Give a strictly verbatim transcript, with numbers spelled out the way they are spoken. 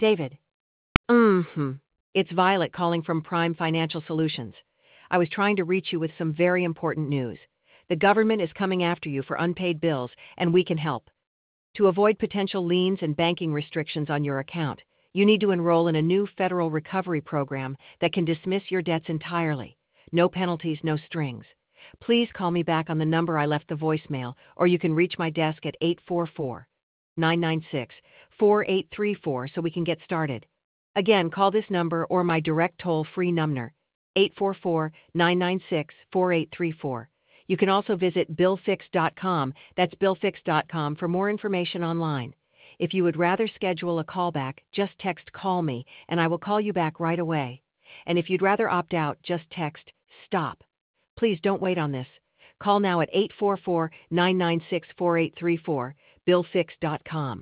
David. Mm-hmm. It's Violet calling from Prime Financial Solutions. I was trying to reach you with some very important news. The government is coming after you for unpaid bills, and we can help. To avoid potential liens and banking restrictions on your account, you need to enroll in a new federal recovery program that can dismiss your debts entirely. No penalties, no strings. Please call me back on the number I left the voicemail, or you can reach my desk at eight four four, nine nine six, four eight three four so we can get started. Again, call this number or my direct toll-free number, eight four four, nine nine six, four eight three four. You can also visit bill fix dot com, that's bill fix dot com, for more information online. If you would rather schedule a callback, just text "call me" and I will call you back right away. And if you'd rather opt out, just text "stop." Please don't wait on this. Call now at eight four four, nine nine six, four eight three four, bill fix dot com.